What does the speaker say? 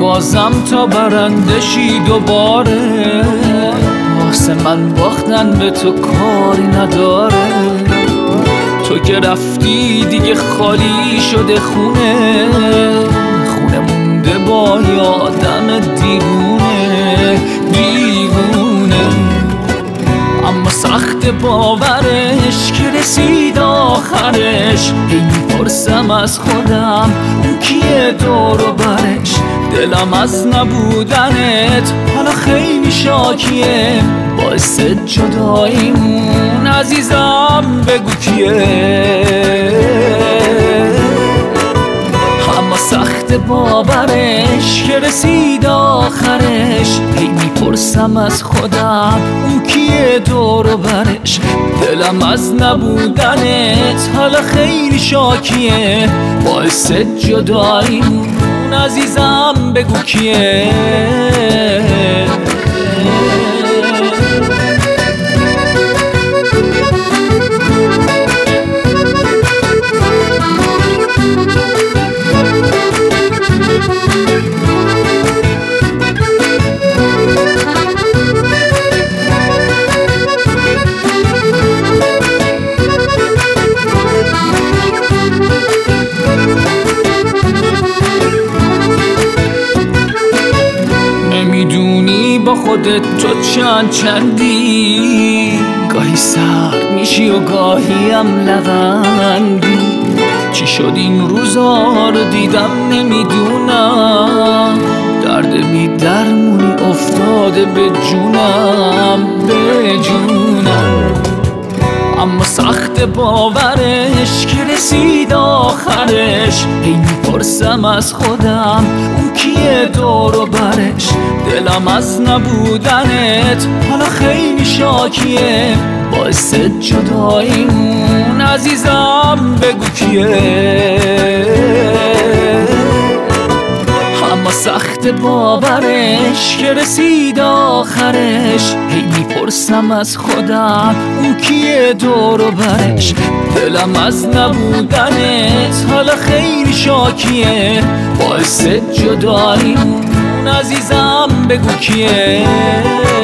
بازم تا برنده شی دوباره، واسه من باختن به تو کاری نداره. تو که رفتی دیگه خالی شده خونه، خونه مونده با یادم دیوونه دیوونه. اما سخت باورش که رسید آخرش، هی میپرسم از خودم اون کیه دور و برش. دلم از نبودنت حالا خیلی شاکیه، باعث جداییمون عزیزم بگو کیه. اما سخت باورش که رسید آخرش، هی میپرسم از خودم اون کیه دور و برش. دلم از نبودنت حالا خیلی شاکیه، باعث جداییمون عزیزم بگو کیه. نمیدونی با خودت تو چندی، گاهی سرد میشی و گاهی هم لبندی. چی شد این روزا رو دیدم نمیدونم، درد بی درمونی افتاده به جونم به جونم. اما سخت باورش که رسید آخرش، هی میپرسم از خودم اون کیه دور و برش. دلم از نبودنت حالا خیلی شاکیه، باعث جداییمون عزیزم بگو کیه. اما سخت باورش که رسید آخرش، هی میپرسم از خودم اون کیه دور و برش. دلم از نبودنت حالا خیلی شاکیه، باعث جداییمون عزیزم بگو کیه.